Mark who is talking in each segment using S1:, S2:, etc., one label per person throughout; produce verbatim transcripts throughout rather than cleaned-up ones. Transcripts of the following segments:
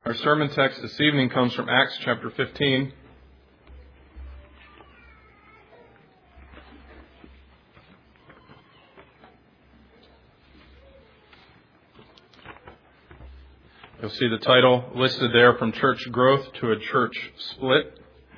S1: Our sermon text this evening comes from Acts chapter fifteen. You'll see the title listed there, From Church Growth to a Church Split.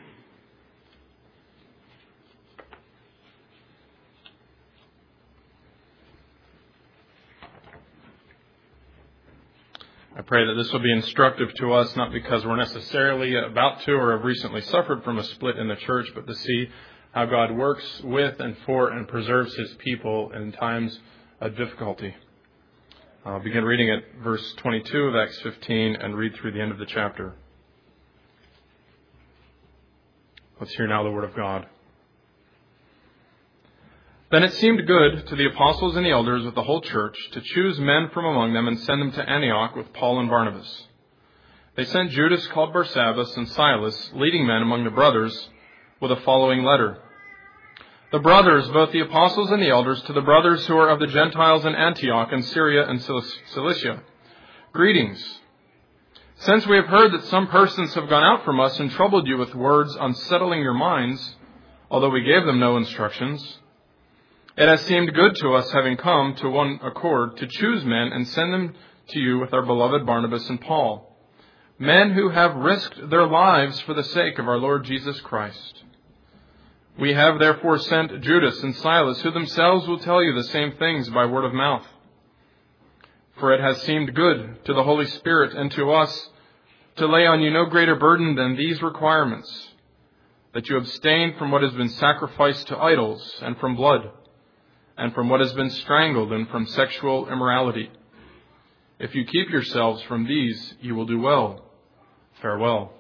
S1: I pray that this will be instructive to us, not because we're necessarily about to or have recently suffered from a split in the church, but to see how God works with and for and preserves His people in times of difficulty. I'll begin reading at verse twenty-two of Acts fifteen and read through the end of the chapter. Let's hear now the word of God. Then it seemed good to the apostles and the elders with the whole church to choose men from among them and send them to Antioch with Paul and Barnabas. They sent Judas called Barsabbas and Silas, leading men among the brothers, with a following letter. The brothers, both the apostles and the elders, to the brothers who are of the Gentiles in Antioch and Syria and Cilicia, greetings. Since we have heard that some persons have gone out from us and troubled you with words unsettling your minds, although we gave them no instructions, it has seemed good to us, having come to one accord, to choose men and send them to you with our beloved Barnabas and Paul, men who have risked their lives for the sake of our Lord Jesus Christ. We have therefore sent Judas and Silas, who themselves will tell you the same things by word of mouth. For it has seemed good to the Holy Spirit and to us to lay on you no greater burden than these requirements, that you abstain from what has been sacrificed to idols, and from blood, and from what has been strangled, and from sexual immorality. If you keep yourselves from these, you will do well. Farewell.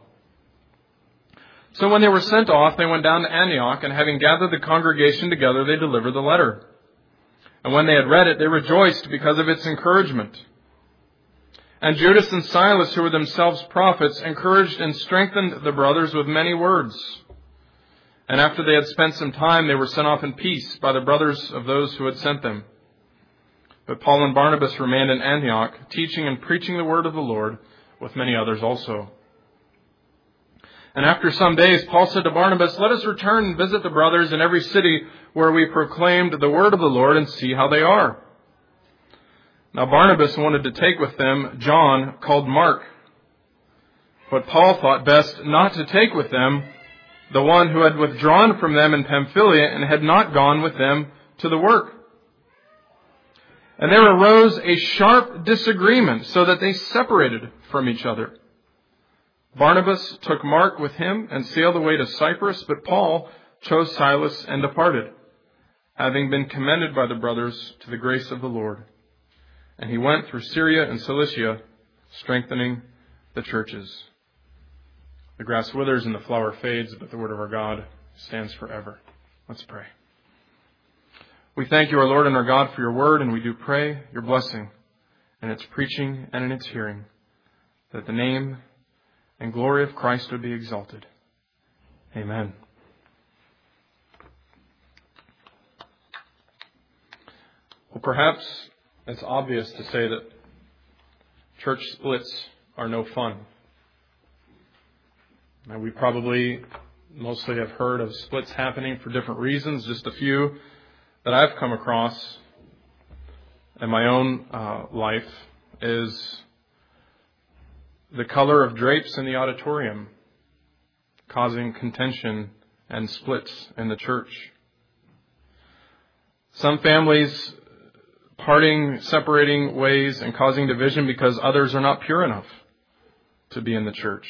S1: So when they were sent off, they went down to Antioch, and having gathered the congregation together, they delivered the letter. And when they had read it, they rejoiced because of its encouragement. And Judas and Silas, who were themselves prophets, encouraged and strengthened the brothers with many words. And after they had spent some time, they were sent off in peace by the brothers of those who had sent them. But Paul and Barnabas remained in Antioch, teaching and preaching the word of the Lord, with many others also. And after some days, Paul said to Barnabas, "Let us return and visit the brothers in every city where we proclaimed the word of the Lord and see how they are." Now Barnabas wanted to take with them John, called Mark. But Paul thought best not to take with them the one who had withdrawn from them in Pamphylia and had not gone with them to the work. And there arose a sharp disagreement, so that they separated from each other. Barnabas took Mark with him and sailed away to Cyprus, but Paul chose Silas and departed, having been commended by the brothers to the grace of the Lord. And he went through Syria and Cilicia, strengthening the churches. The grass withers and the flower fades, but the word of our God stands forever. Let's pray. We thank you, our Lord and our God, for your word, and we do pray your blessing in its preaching and in its hearing, that the name and glory of Christ would be exalted. Amen. Well, perhaps it's obvious to say that church splits are no fun. Now, we probably mostly have heard of splits happening for different reasons. Just a few that I've come across in my own uh, life is the color of drapes in the auditorium causing contention and splits in the church. Some families parting, separating ways and causing division because others are not pure enough to be in the church.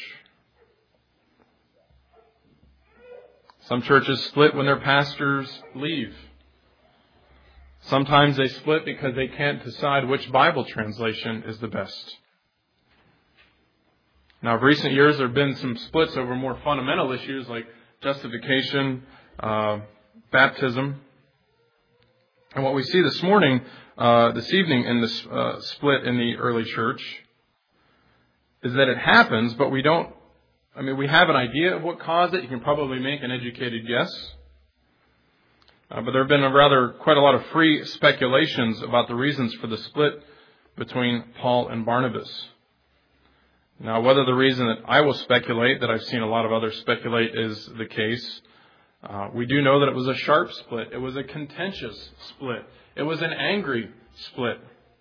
S1: Some churches split when their pastors leave. Sometimes they split because they can't decide which Bible translation is the best. Now, of recent years, there have been some splits over more fundamental issues like justification, uh, baptism. And what we see this morning, uh, this evening in this uh, split in the early church is that it happens, but we don't, I mean, we have an idea of what caused it. You can probably make an educated guess. Uh, but there have been a rather, quite a lot of free speculations about the reasons for the split between Paul and Barnabas. Now, whether the reason that I will speculate, that I've seen a lot of others speculate, is the case, uh, we do know that it was a sharp split. It was a contentious split. It was an angry split.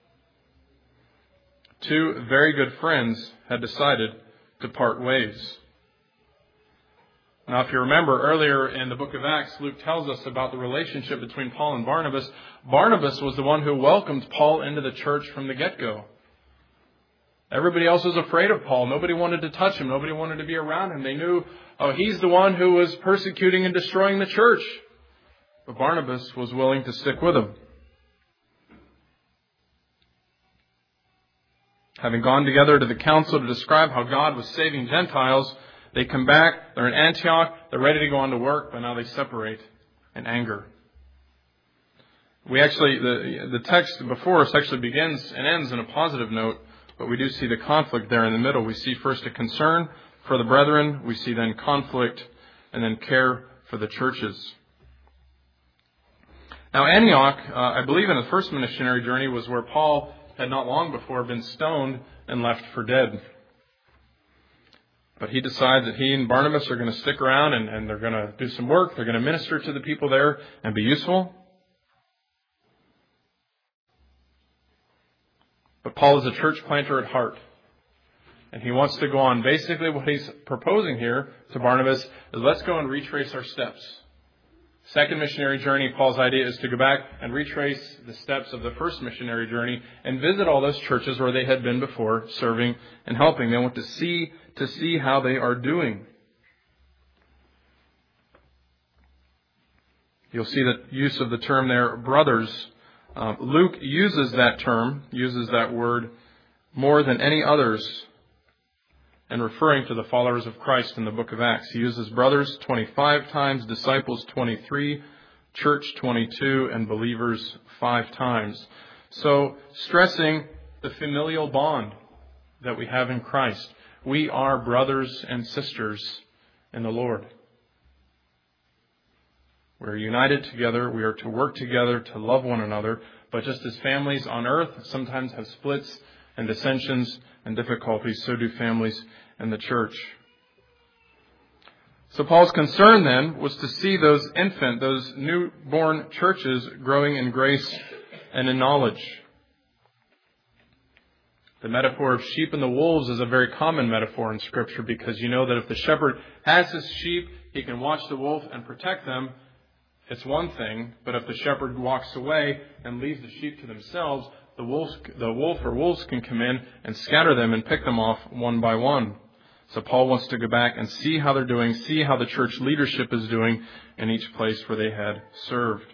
S1: Two very good friends had decided to part ways. Now, if you remember earlier in the book of Acts, Luke tells us about the relationship between Paul and Barnabas. Barnabas was the one who welcomed Paul into the church from the get-go. Everybody else was afraid of Paul. Nobody wanted to touch him. Nobody wanted to be around him. They knew, oh, he's the one who was persecuting and destroying the church. But Barnabas was willing to stick with him. Having gone together to the council to describe how God was saving Gentiles, they come back, they're in Antioch, they're ready to go on to work, but now they separate in anger. We actually, the, the text before us actually begins and ends in a positive note, but we do see the conflict there in the middle. We see first a concern for the brethren, we see then conflict, and then care for the churches. Now Antioch, uh, I believe in the first missionary journey, was where Paul had not long before been stoned and left for dead. But he decides that he and Barnabas are going to stick around and, and they're going to do some work. They're going to minister to the people there and be useful. But Paul is a church planter at heart. And he wants to go on. Basically what he's proposing here to Barnabas is, let's go and retrace our steps. Second missionary journey, Paul's idea is to go back and retrace the steps of the first missionary journey and visit all those churches where they had been before, serving and helping. They want to see to see how they are doing. You'll see the use of the term there, brothers. Uh, Luke uses that term, uses that word more than any others in referring to the followers of Christ in the book of Acts. He uses brothers twenty-five times, disciples twenty-three, church twenty-two, and believers five times. So, stressing the familial bond that we have in Christ. We are brothers and sisters in the Lord. We're united together. We are to work together to love one another. But just as families on earth sometimes have splits and dissensions and difficulties, so do families in the church. So Paul's concern then was to see those infant, those newborn churches growing in grace and in knowledge. The metaphor of sheep and the wolves is a very common metaphor in Scripture, because you know that if the shepherd has his sheep, he can watch the wolf and protect them. It's one thing, but if the shepherd walks away and leaves the sheep to themselves, the wolf, the wolf or wolves can come in and scatter them and pick them off one by one. So Paul wants to go back and see how they're doing, see how the church leadership is doing in each place where they had served.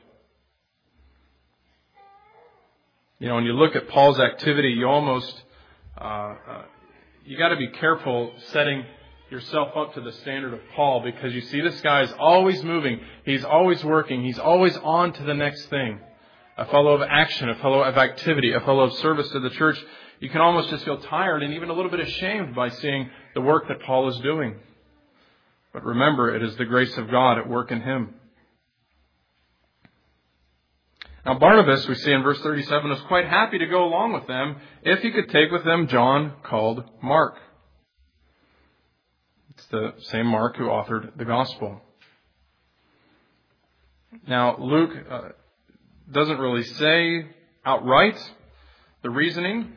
S1: You know, when you look at Paul's activity, you almost, uh, uh, you got to be careful setting yourself up to the standard of Paul, because you see this guy is always moving. He's always working. He's always on to the next thing. A fellow of action, a fellow of activity, a fellow of service to the church. You can almost just feel tired and even a little bit ashamed by seeing the work that Paul is doing. But remember, it is the grace of God at work in him. Now Barnabas, we see in verse thirty-seven, was quite happy to go along with them if he could take with them John, called Mark. It's the same Mark who authored the gospel. Now Luke uh, doesn't really say outright the reasoning,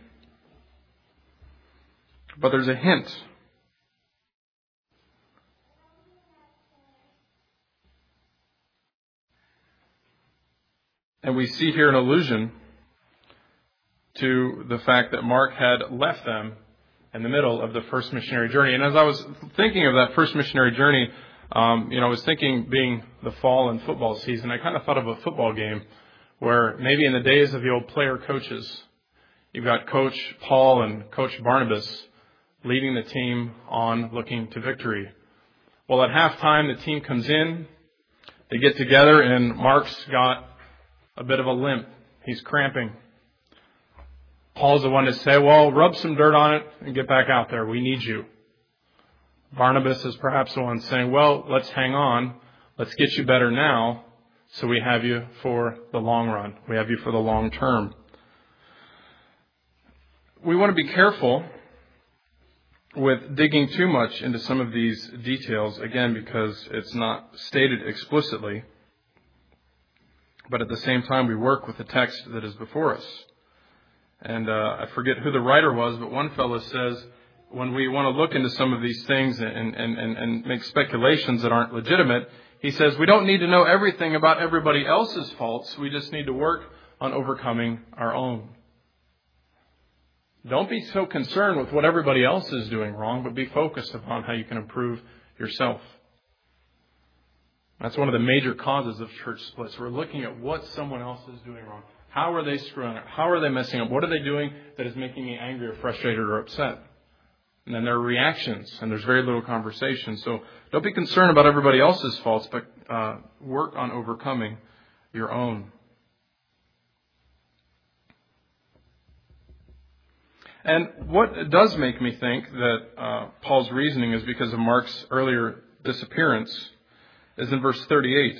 S1: but there's a hint. And we see here an allusion to the fact that Mark had left them in the middle of the first missionary journey. And as I was thinking of that first missionary journey, um, you know, I was thinking, being the fall and football season, I kind of thought of a football game where maybe in the days of the old player coaches, you've got Coach Paul and Coach Barnabas leading the team on looking to victory. Well, at halftime, the team comes in, they get together, and Mark's got a bit of a limp. He's cramping. Paul's the one to say, well, rub some dirt on it and get back out there. We need you. Barnabas is perhaps the one saying, well, let's hang on. Let's get you better now so we have you for the long run. We have you for the long term. We want to be careful with digging too much into some of these details, again, because it's not stated explicitly. But at the same time, we work with the text that is before us. And uh, I forget who the writer was, but one fellow says, when we want to look into some of these things and, and, and, and make speculations that aren't legitimate, he says, we don't need to know everything about everybody else's faults. We just need to work on overcoming our own. Don't be so concerned with what everybody else is doing wrong, but be focused upon how you can improve yourself. That's one of the major causes of church splits. We're looking at what someone else is doing wrong. How are they screwing up? How are they messing up? What are they doing that is making me angry or frustrated or upset? And then there are reactions, and there's very little conversation. So don't be concerned about everybody else's faults, but uh, work on overcoming your own. And what does make me think that uh, Paul's reasoning is because of Mark's earlier disappearance is in verse thirty-eight.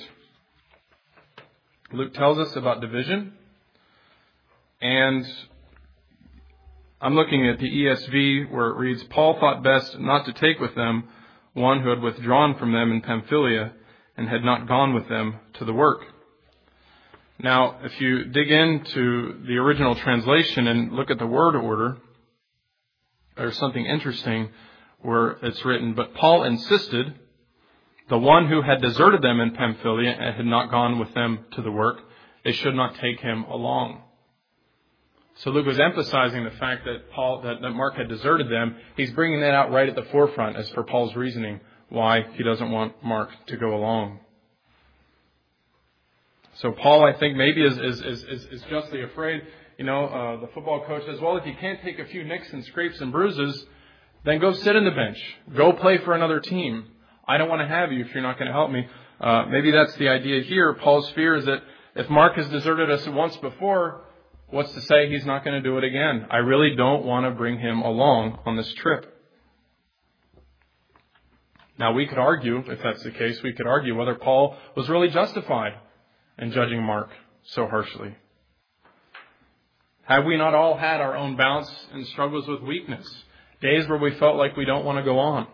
S1: Luke tells us about division, and I'm looking at the E S V where it reads, Paul thought best not to take with them one who had withdrawn from them in Pamphylia and had not gone with them to the work. Now, if you dig into the original translation and look at the word order, there's something interesting where it's written, but Paul insisted the one who had deserted them in Pamphylia and had not gone with them to the work, they should not take him along. So Luke was emphasizing the fact that Paul, that, that Mark had deserted them. He's bringing that out right at the forefront as for Paul's reasoning why he doesn't want Mark to go along. So Paul, I think, maybe is is is, is justly afraid. You know, uh, the football coach says, well, if you can't take a few nicks and scrapes and bruises, then go sit in the bench. Go play for another team. I don't want to have you if you're not going to help me. Uh, maybe that's the idea here. Paul's fear is that if Mark has deserted us once before, what's to say he's not going to do it again? I really don't want to bring him along on this trip. Now, we could argue, if that's the case, we could argue whether Paul was really justified in judging Mark so harshly. Have we not all had our own bouts and struggles with weakness? Days where we felt like we don't want to go on.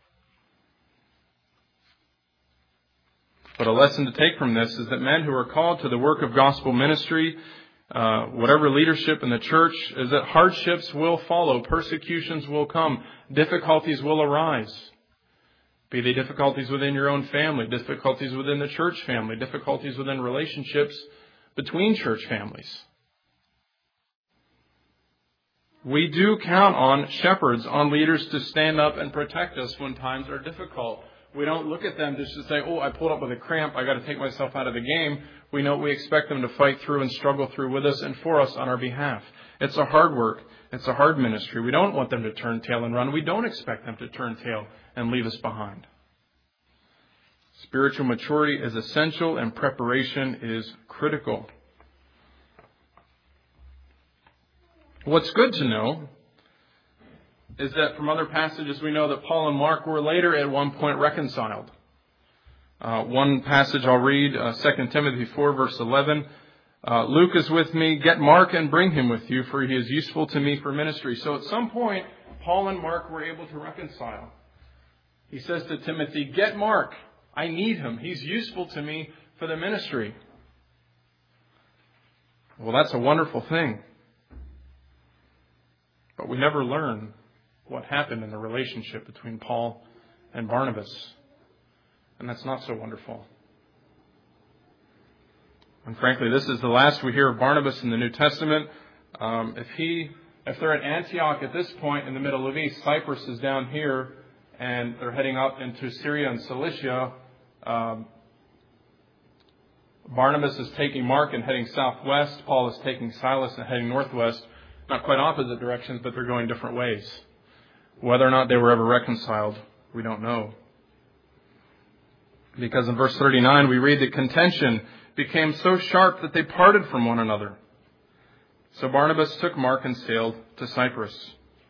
S1: But a lesson to take from this is that men who are called to the work of gospel ministry, uh, whatever leadership in the church, is that hardships will follow, persecutions will come, difficulties will arise. Be they difficulties within your own family, difficulties within the church family, difficulties within relationships between church families. We do count on shepherds, on leaders to stand up and protect us when times are difficult. We don't look at them just to say, oh, I pulled up with a cramp, I got to take myself out of the game. We know we expect them to fight through and struggle through with us and for us on our behalf. It's a hard work. It's a hard ministry. We don't want them to turn tail and run. We don't expect them to turn tail and leave us behind. Spiritual maturity is essential and preparation is critical. What's good to know is that from other passages we know that Paul and Mark were later at one point reconciled. Uh, one passage I'll read, uh, Second Timothy four, verse eleven. Uh, Luke is with me. Get Mark and bring him with you, for he is useful to me for ministry. So at some point, Paul and Mark were able to reconcile. He says to Timothy, get Mark. I need him. He's useful to me for the ministry. Well, that's a wonderful thing. But we never learn what happened in the relationship between Paul and Barnabas. And that's not so wonderful. And frankly, this is the last we hear of Barnabas in the New Testament. Um, if he, if they're at Antioch at this point in the Middle of East, Cyprus is down here, and they're heading up into Syria and Cilicia. Um, Barnabas is taking Mark and heading southwest. Paul is taking Silas and heading northwest. Not quite opposite directions, but they're going different ways. Whether or not they were ever reconciled, we don't know. Because in verse thirty-nine, we read that contention became so sharp that they parted from one another. So Barnabas took Mark and sailed to Cyprus.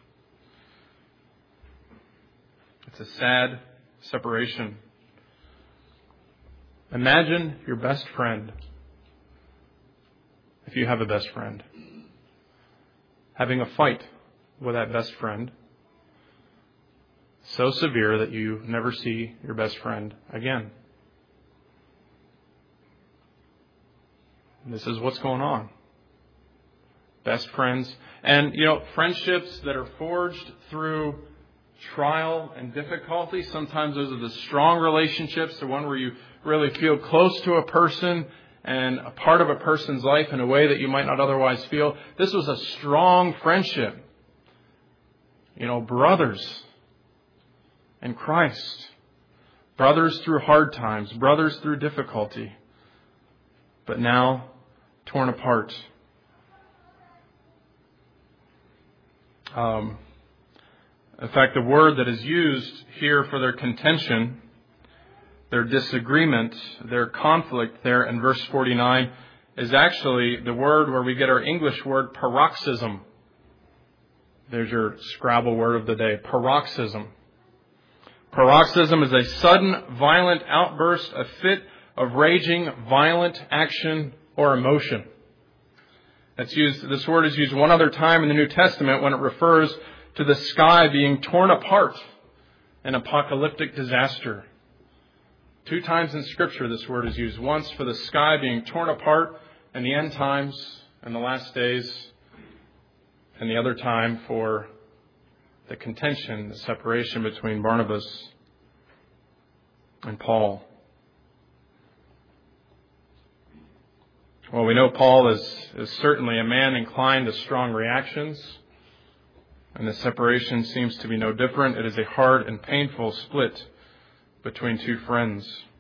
S1: It's a sad separation. Imagine your best friend, if you have a best friend, having a fight with that best friend so severe that you never see your best friend again. This is what's going on. Best friends. And, you know, friendships that are forged through trial and difficulty. Sometimes those are the strong relationships, the one where you really feel close to a person and a part of a person's life in a way that you might not otherwise feel. This was a strong friendship. You know, brothers in Christ. Brothers through hard times. Brothers through difficulty. But now torn apart. Um, in fact, the word that is used here for their contention, their disagreement, their conflict there in verse forty-nine is actually the word where we get our English word paroxysm. There's your Scrabble word of the day, paroxysm. Paroxysm is a sudden, violent outburst, a fit of raging, violent action or emotion. That's used. This word is used one other time in the New Testament when it refers to the sky being torn apart in apocalyptic disaster. Two times in Scripture this word is used. Once for the sky being torn apart in the end times and the last days, and the other time for the contention, the separation between Barnabas and Paul. Well, we know Paul is, is certainly a man inclined to strong reactions, and the separation seems to be no different. It is a hard and painful split between two friends.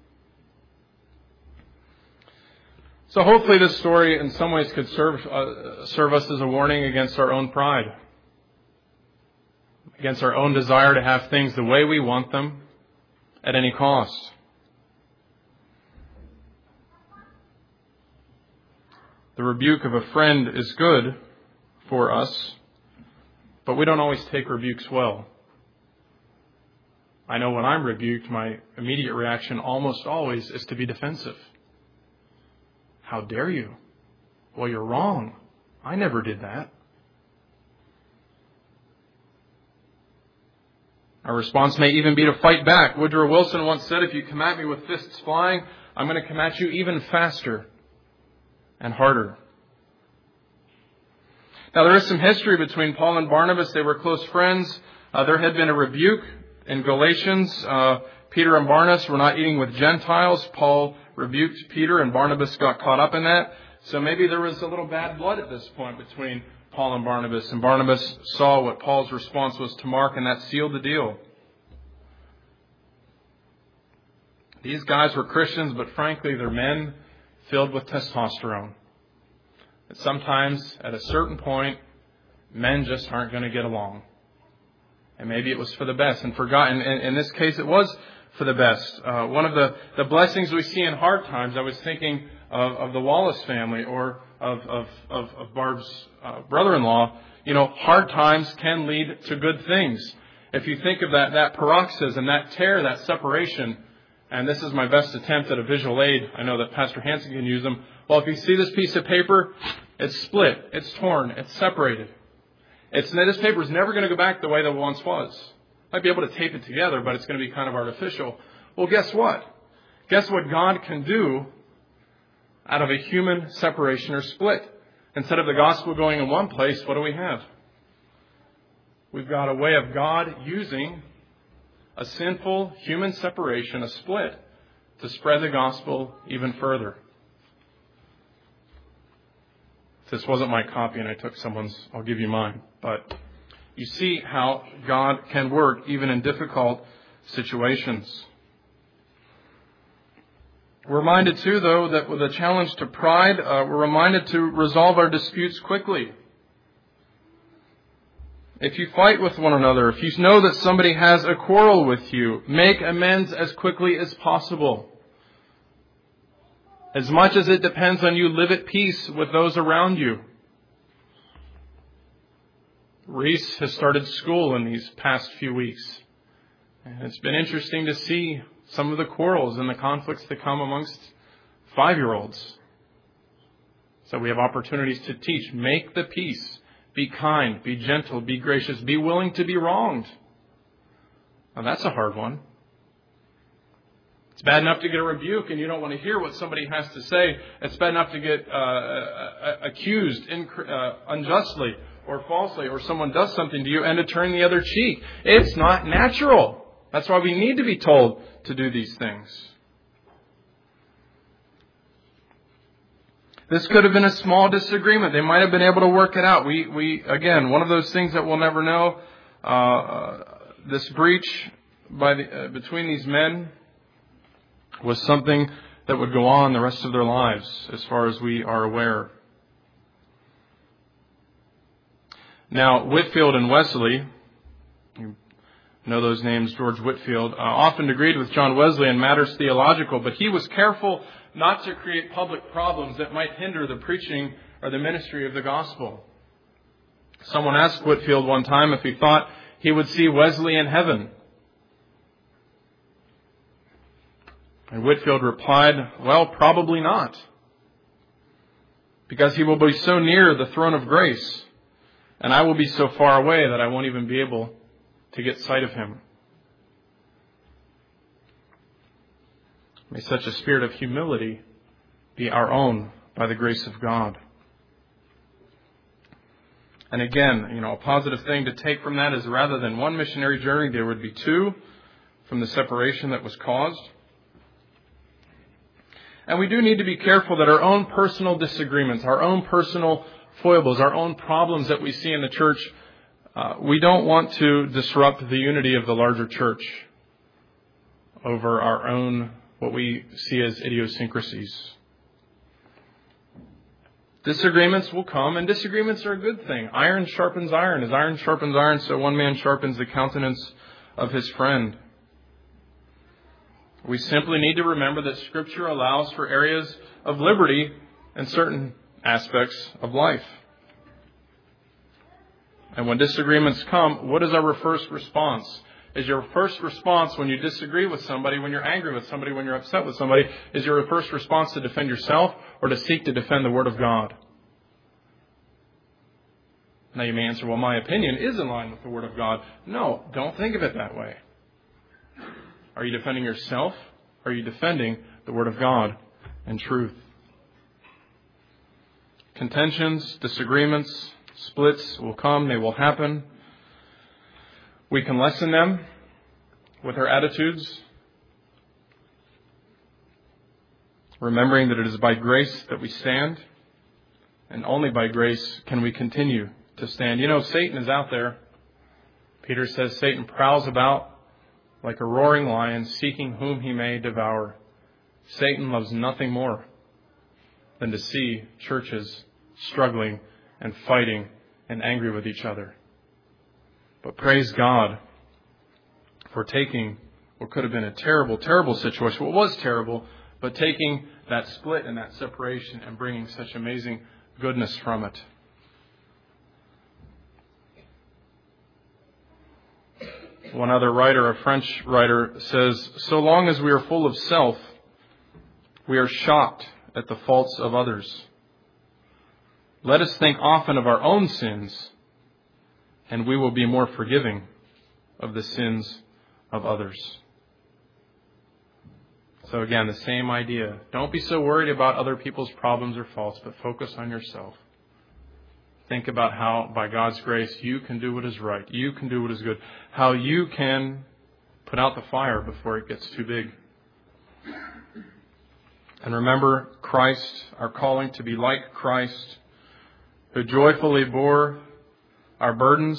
S1: So hopefully this story in some ways could serve, uh, serve us as a warning against our own pride, against our own desire to have things the way we want them at any cost. The rebuke of a friend is good for us, but we don't always take rebukes well. I know when I'm rebuked, my immediate reaction almost always is to be defensive. How dare you? Well, you're wrong. I never did that. Our response may even be to fight back. Woodrow Wilson once said, if you come at me with fists flying, I'm going to come at you even faster and harder. Now, there is some history between Paul and Barnabas. They were close friends. Uh, there had been a rebuke in Galatians. Uh, Peter and Barnabas were not eating with Gentiles. Paul rebuked Peter and Barnabas got caught up in that. So maybe there was a little bad blood at this point between Paul and Barnabas. And Barnabas saw what Paul's response was to Mark, and that sealed the deal. These guys were Christians, but frankly, they're men filled with testosterone. That sometimes, at a certain point, men just aren't going to get along. And maybe it was for the best. And for God, in, in this case, it was for the best. Uh, one of the, the blessings we see in hard times, I was thinking of, of the Wallace family or of, of, of, of Barb's uh, brother-in-law. You know, hard times can lead to good things. If you think of that, that paroxysm, that tear, that separation, and this is my best attempt at a visual aid. I know that Pastor Hansen can use them. Well, if you see this piece of paper, it's split, it's torn, it's separated. It's, this paper is never going to go back the way that it once was. Might be able to tape it together, but it's going to be kind of artificial. Well, guess what? Guess what God can do out of a human separation or split? Instead of the gospel going in one place, what do we have? We've got a way of God using a sinful human separation, a split, to spread the gospel even further. This wasn't my copy and I took someone's, I'll give you mine. But you see how God can work even in difficult situations. We're reminded too, though, that with a challenge to pride, uh, we're reminded to resolve our disputes quickly. If you fight with one another, if you know that somebody has a quarrel with you, make amends as quickly as possible. As much as it depends on you, live at peace with those around you. Reese has started school in these past few weeks. And it's been interesting to see some of the quarrels and the conflicts that come amongst five-year-olds. So we have opportunities to teach. Make the peace. Be kind. Be gentle. Be gracious. Be willing to be wronged. Now that's a hard one. It's bad enough to get a rebuke and you don't want to hear what somebody has to say. It's bad enough to get uh, uh, accused inc- uh, unjustly or falsely, or someone does something to you and to turn the other cheek. It's not natural. That's why we need to be told to do these things. This could have been a small disagreement. They might have been able to work it out. We, we again, one of those things that we'll never know. Uh, this breach by the, uh, between these men was something that would go on the rest of their lives, as far as we are aware. Now, Whitefield and Wesley, you know those names, George Whitefield, uh, often agreed with John Wesley in matters theological, but he was careful not to create public problems that might hinder the preaching or the ministry of the gospel. Someone asked Whitefield one time if he thought he would see Wesley in heaven. And Whitefield replied, well, probably not. Because he will be so near the throne of grace, and I will be so far away that I won't even be able to get sight of him. May such a spirit of humility be our own by the grace of God. And again, you know, a positive thing to take from that is rather than one missionary journey, there would be two from the separation that was caused. And we do need to be careful that our own personal disagreements, our own personal foibles, our own problems that we see in the church, uh, we don't want to disrupt the unity of the larger church over our own, what we see as idiosyncrasies. Disagreements will come, and disagreements are a good thing. Iron sharpens iron. As iron sharpens iron, so one man sharpens the countenance of his friend. We simply need to remember that Scripture allows for areas of liberty in certain aspects of life. And when disagreements come, what is our first response? Is your first response when you disagree with somebody, when you're angry with somebody, when you're upset with somebody, is your first response to defend yourself or to seek to defend the Word of God? Now you may answer, well, my opinion is in line with the Word of God. No, don't think of it that way. Are you defending yourself? Or are you defending the Word of God and truth? Contentions, disagreements, splits will come. They will happen. We can lessen them with our attitudes, remembering that it is by grace that we stand, and only by grace can we continue to stand. You know, Satan is out there. Peter says Satan prowls about like a roaring lion, seeking whom he may devour. Satan loves nothing more than to see churches struggling and fighting and angry with each other. But praise God for taking what could have been a terrible, terrible situation. Well, it was terrible, but taking that split and that separation and bringing such amazing goodness from it. One other writer, a French writer, says, so long as we are full of self, we are shocked at the faults of others. Let us think often of our own sins, and we will be more forgiving of the sins of others. So again, the same idea. Don't be so worried about other people's problems or faults, but focus on yourself. Think about how, by God's grace, you can do what is right. You can do what is good. How you can put out the fire before it gets too big. And remember Christ, our calling to be like Christ, who joyfully bore our burdens,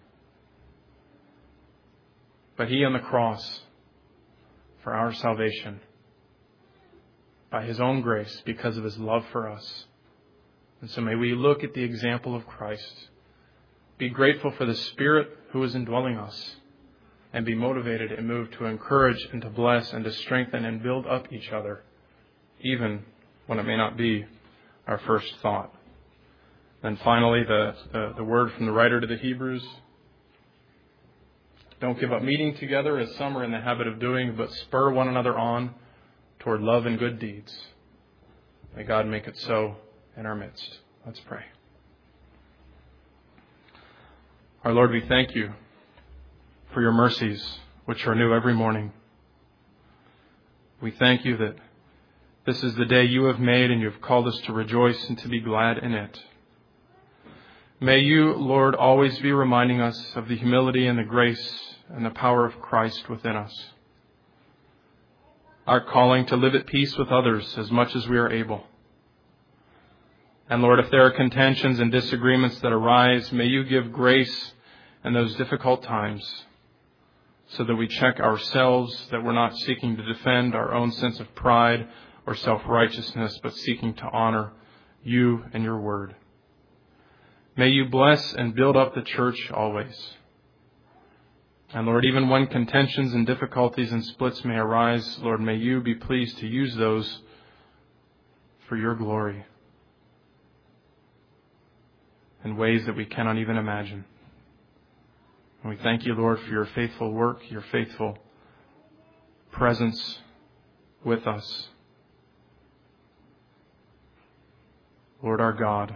S1: but He on the cross for our salvation, by His own grace, because of His love for us. And so may we look at the example of Christ, be grateful for the Spirit who is indwelling us, and be motivated and moved to encourage and to bless and to strengthen and build up each other, even when it may not be our first thought. And finally, the, the, the word from the writer to the Hebrews. Don't give up meeting together as some are in the habit of doing, but spur one another on toward love and good deeds. May God make it so in our midst. Let's pray. Our Lord, we thank You for Your mercies, which are new every morning. We thank you that this is the day you have made, and you have called us to rejoice and to be glad in it. May you, Lord, always be reminding us of the humility and the grace and the power of Christ within us. Our calling to live at peace with others as much as we are able. And Lord, if there are contentions and disagreements that arise, may you give grace in those difficult times so that we check ourselves, that we're not seeking to defend our own sense of pride or self-righteousness, but seeking to honor you and your word. May you bless and build up the church always. And Lord, even when contentions and difficulties and splits may arise, Lord, may you be pleased to use those for your glory in ways that we cannot even imagine. And we thank you, Lord, for your faithful work, your faithful presence with us. Lord our God,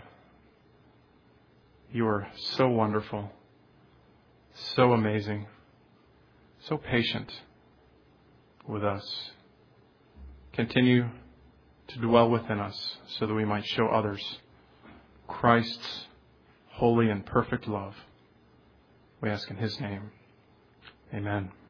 S1: you are so wonderful, so amazing, so patient with us. Continue to dwell within us so that we might show others Christ's holy and perfect love. We ask in his name. Amen.